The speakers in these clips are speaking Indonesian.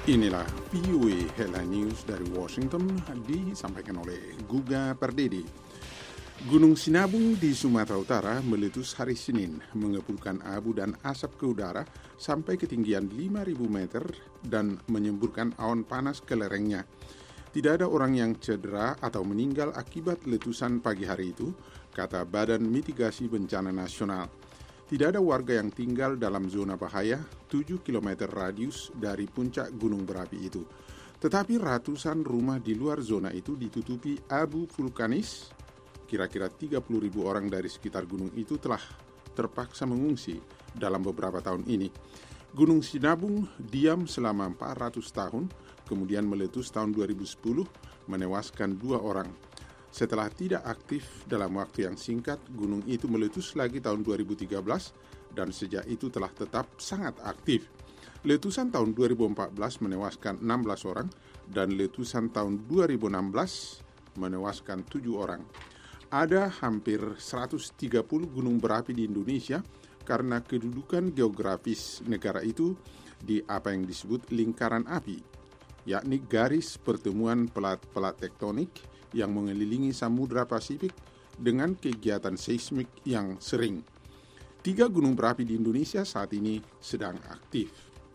Inilah VOA Headline News dari Washington, disampaikan oleh Guga Pardede. Gunung Sinabung di Sumatera Utara meletus hari Senin, mengepulkan abu dan asap ke udara sampai ketinggian 5.000 meter dan menyemburkan awan panas ke lerengnya. Tidak ada orang yang cedera atau meninggal akibat letusan pagi hari itu, kata Badan Mitigasi Bencana Nasional. Tidak ada warga yang tinggal dalam zona bahaya 7 km radius dari puncak gunung berapi itu. Tetapi ratusan rumah di luar zona itu ditutupi abu vulkanis. Kira-kira 30.000 orang dari sekitar gunung itu telah terpaksa mengungsi dalam beberapa tahun ini. Gunung Sinabung diam selama 400 tahun, kemudian meletus tahun 2010, menewaskan 2 orang. Setelah tidak aktif dalam waktu yang singkat, gunung itu meletus lagi tahun 2013 dan sejak itu telah tetap sangat aktif. Letusan tahun 2014 menewaskan 16 orang dan letusan tahun 2016 menewaskan 7 orang. Ada hampir 130 gunung berapi di Indonesia karena kedudukan geografis negara itu di apa yang disebut lingkaran api, yakni garis pertemuan pelat-pelat tektonik yang mengelilingi Samudra Pasifik dengan kegiatan seismik yang sering. 3 gunung berapi di Indonesia saat ini sedang aktif.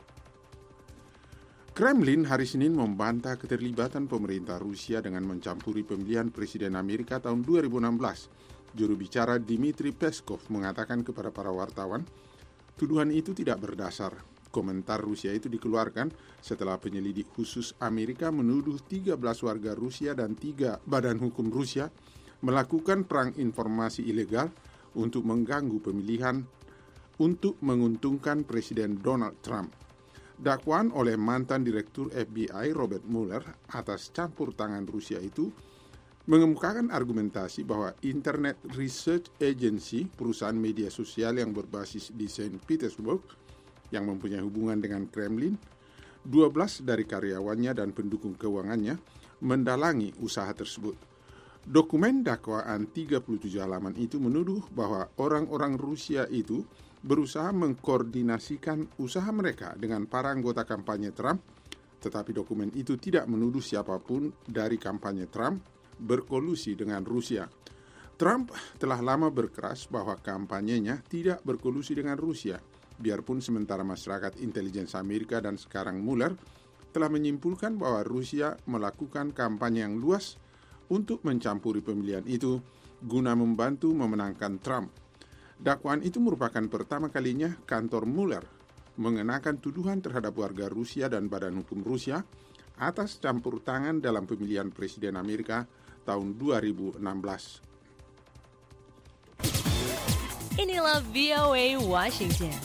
Kremlin hari Senin membantah keterlibatan pemerintah Rusia dengan mencampuri pemilihan Presiden Amerika tahun 2016. Juru bicara Dmitry Peskov mengatakan kepada para wartawan, tuduhan itu tidak berdasar. Komentar Rusia itu dikeluarkan setelah penyelidik khusus Amerika menuduh 13 warga Rusia dan 3 badan hukum Rusia melakukan perang informasi ilegal untuk mengganggu pemilihan untuk menguntungkan Presiden Donald Trump. Dakwaan oleh mantan Direktur FBI Robert Mueller atas campur tangan Rusia itu mengemukakan argumentasi bahwa Internet Research Agency, perusahaan media sosial yang berbasis di Saint Petersburg, yang mempunyai hubungan dengan Kremlin, 12 dari karyawannya dan pendukung keuangannya mendalangi usaha tersebut. Dokumen dakwaan 37 halaman itu menuduh bahwa orang-orang Rusia itu berusaha mengkoordinasikan usaha mereka dengan para anggota kampanye Trump, tetapi dokumen itu tidak menuduh siapapun dari kampanye Trump berkolusi dengan Rusia. Trump telah lama berkeras bahwa kampanyenya tidak berkolusi dengan Rusia, biarpun sementara masyarakat intelijen Amerika dan sekarang Mueller telah menyimpulkan bahwa Rusia melakukan kampanye yang luas untuk mencampuri pemilihan itu guna membantu memenangkan Trump. Dakwaan itu merupakan pertama kalinya kantor Mueller mengenakan tuduhan terhadap warga Rusia dan badan hukum Rusia atas campur tangan dalam pemilihan Presiden Amerika tahun 2016. Inilah VOA Washington.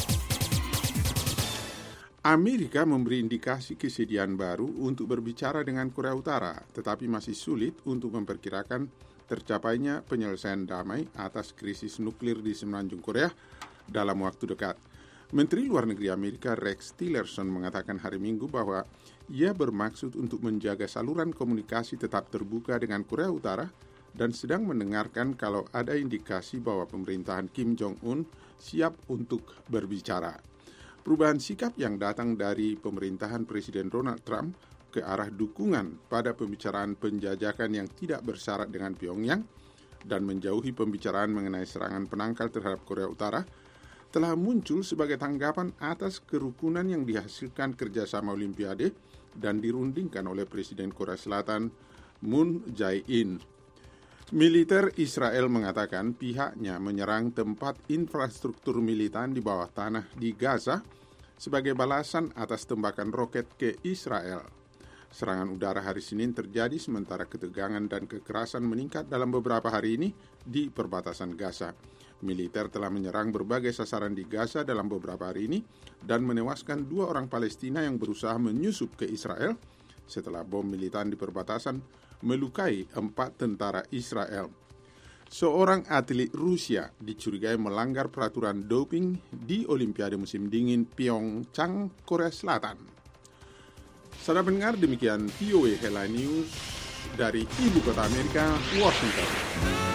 Amerika memberi indikasi kesediaan baru untuk berbicara dengan Korea Utara, tetapi masih sulit untuk memperkirakan tercapainya penyelesaian damai atas krisis nuklir di semenanjung Korea dalam waktu dekat. Menteri Luar Negeri Amerika Rex Tillerson mengatakan hari Minggu bahwa ia bermaksud untuk menjaga saluran komunikasi tetap terbuka dengan Korea Utara dan sedang mendengarkan kalau ada indikasi bahwa pemerintahan Kim Jong-un siap untuk berbicara. Perubahan sikap yang datang dari pemerintahan Presiden Donald Trump ke arah dukungan pada pembicaraan penjajakan yang tidak bersyarat dengan Pyongyang dan menjauhi pembicaraan mengenai serangan penangkal terhadap Korea Utara telah muncul sebagai tanggapan atas kerukunan yang dihasilkan kerjasama Olimpiade dan dirundingkan oleh Presiden Korea Selatan Moon Jae-in. Militer Israel mengatakan pihaknya menyerang tempat infrastruktur militan di bawah tanah di Gaza sebagai balasan atas tembakan roket ke Israel. Serangan udara hari Senin terjadi sementara ketegangan dan kekerasan meningkat dalam beberapa hari ini di perbatasan Gaza. Militer telah menyerang berbagai sasaran di Gaza dalam beberapa hari ini dan menewaskan 2 orang Palestina yang berusaha menyusup ke Israel setelah bom militan di perbatasan melukai 4 tentara Israel. Seorang atlet Rusia dicurigai melanggar peraturan doping di Olimpiade musim dingin Pyeongchang, Korea Selatan. Saudara pendengar, demikian VOA Headline News dari Ibu Kota Amerika, Washington.